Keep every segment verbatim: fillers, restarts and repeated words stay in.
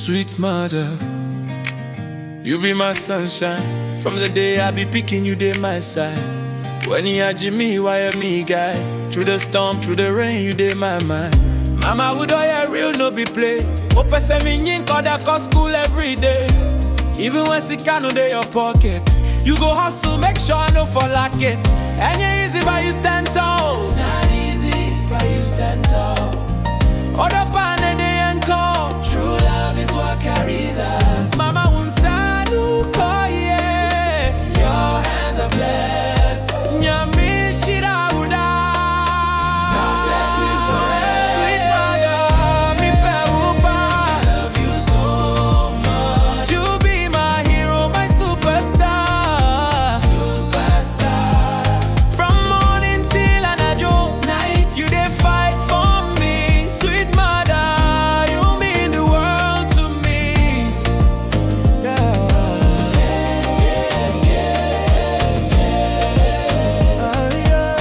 Sweet mother, you be my sunshine. From the day I be picking you, dey my side. When you are Jimmy, why you me guy? Through the storm, through the rain, you dey my mind. Mama would all your real no be play. Open seven yin that call school every day. Even when sick no dey your pocket, you go hustle, make sure no for lack it. And you easy but you stand tall. It's not easy, but you stand tall. Other pan and they ain't call. True love is what carries us. Mama unsanu koye. Your hands are blessed. Nyami shira uda. God bless you forever. Sweet mother, mi pe upa. I love you so much. You be my hero, my superstar. Superstar. From morning till anajo night, you dey fight for me. Sweet mother, you mean the world to me. Yeah. Ah, yeah.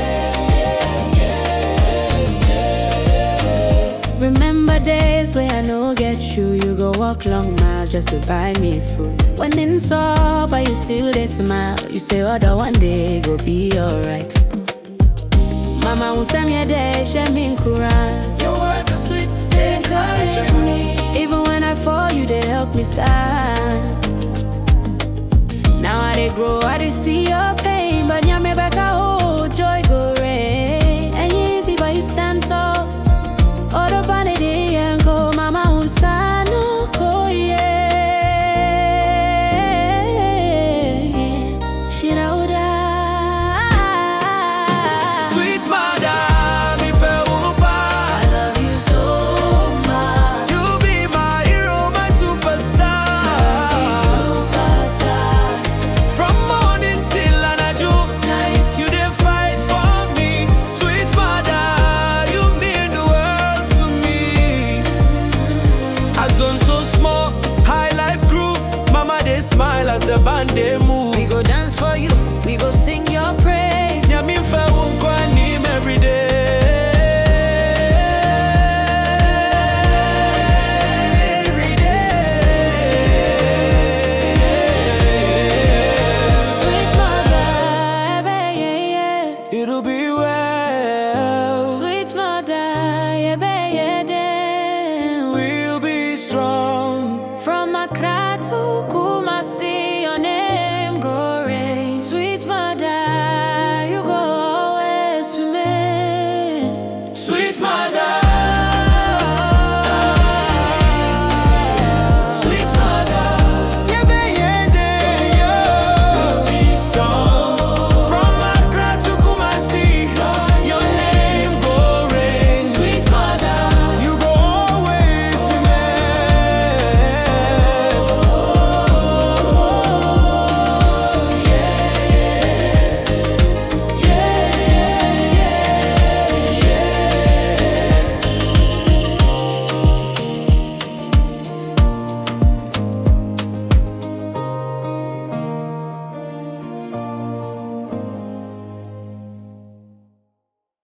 Remember days where I no get you, you go walk long miles just to buy me food. When in sore, but you still they smile. You say, other one day go be alright. Mama won't send me a day, share me in Quran. Your words are sweet, they encourage me. Even when I fall, you they help me stand. Now I they grow, I they see your